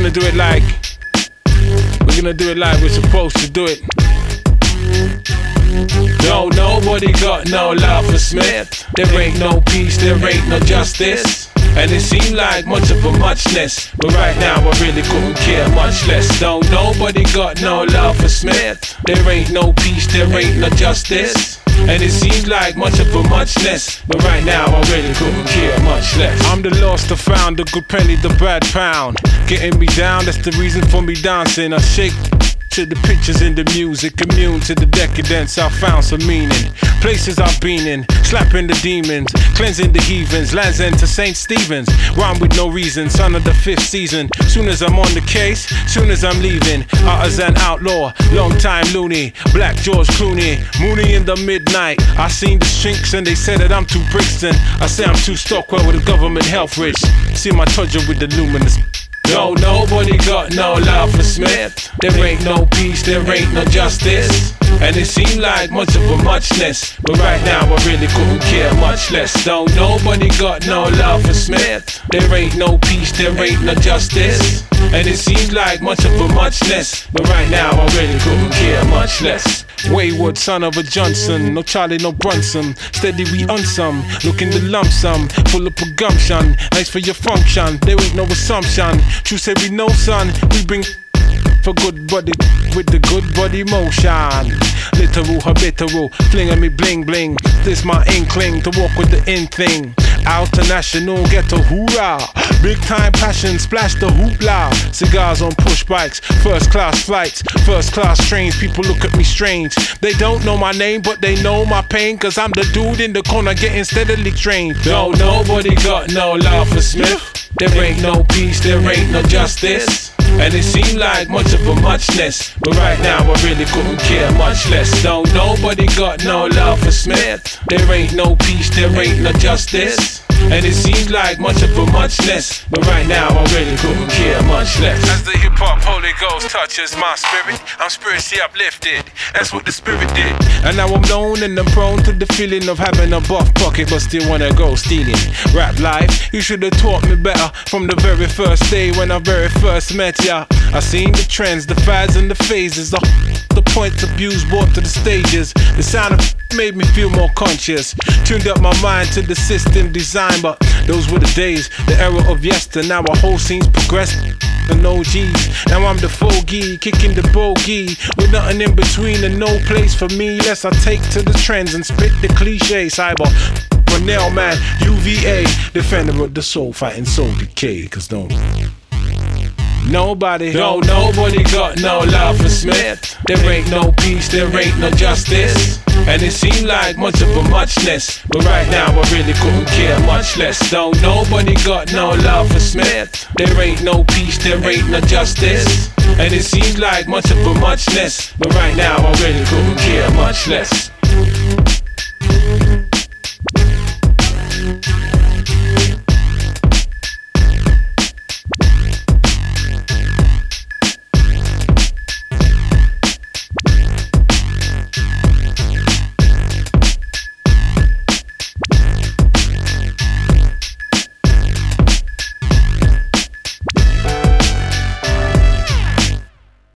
gonna do it like we're supposed to do it. No, nobody got no love for Smith. There ain't no peace, there ain't no justice. And it seemed like much of a muchness, but right now I really couldn't care much less. No, nobody got no love for Smith. There ain't no peace, there ain't no justice. And it seems like much of a muchness, but right now I really couldn't care much less. I'm the lost, the found, the good penny, the bad pound. Getting me down, that's the reason for me dancing. I shake to the pictures in the music, immune to the decadence, I found some meaning. Places I've been in, slapping the demons, cleansing the heathens, lands end to St. Stephen's. Rhyme with no reason, son of the 5th season. Soon as I'm on the case, soon as I'm leaving. Artisan outlaw, long time loony, Black George Clooney, Mooney in the midnight. I seen the shrinks and they said that I'm too Brixton. I say I'm too Stockwell with the government health rich. See my Todger with the luminous. No, nobody got no love for Smith. There ain't no peace, there ain't no justice. And it seemed like much of a muchness, but right now I really couldn't care much less. No, nobody got no love for Smith. There ain't no peace, there ain't no justice. And it seems like much of a muchness, but right now I really couldn't care much less. Wayward son of a Johnson, no Charlie, no Brunson. Steady we on some, looking to lump sum, full of presumption. Nice for your function, there ain't no assumption. True say we know son, we bring for good body with the good body motion. Literal, habitual, flinging me bling bling. This my inkling to walk with the in thing. International, get a hoorah. Big time passion, splash the hoopla. Cigars on push bikes, first class flights, first class trains. People look at me strange. They don't know my name, but they know my pain. Cause I'm the dude in the corner getting steadily trained. No, nobody got no love for Smith. There ain't no peace, there ain't no justice. And it seemed like much of a muchness, but right now I really couldn't care much less. No, nobody got no love for Smith. There ain't no peace, there ain't no justice. And it seems like much of a muchness, but right now I really couldn't care much less. As the hip-hop Holy Ghost touches my spirit, I'm spiritually uplifted, that's what the spirit did. And now I'm known and I'm prone to the feeling of having a buff pocket but still wanna go stealing. Rap life, you should've taught me better from the very first day when I very first met ya. I seen the trends, the fads and the phases, the points of views brought to the stages. The sound of made me feel more conscious. Tuned up my mind to the system design, but those were the days, the era of yester. Now our whole scene's progressed. And OGs, now I'm the fogey, kicking the bogey, with nothing in between and no place for me. Less I take to the trends and spit the cliche. Cyber, Brunel man, UVA, defender of the soul, fighting soul decay. Cause nobody got no love for Smith. There ain't no peace, there ain't no justice. And it seemed like much of a muchness, but right now I really couldn't care much less. No, nobody got no love for Smith. There ain't no peace, there ain't no justice. And it seems like much of a muchness, but right now I really couldn't care much less.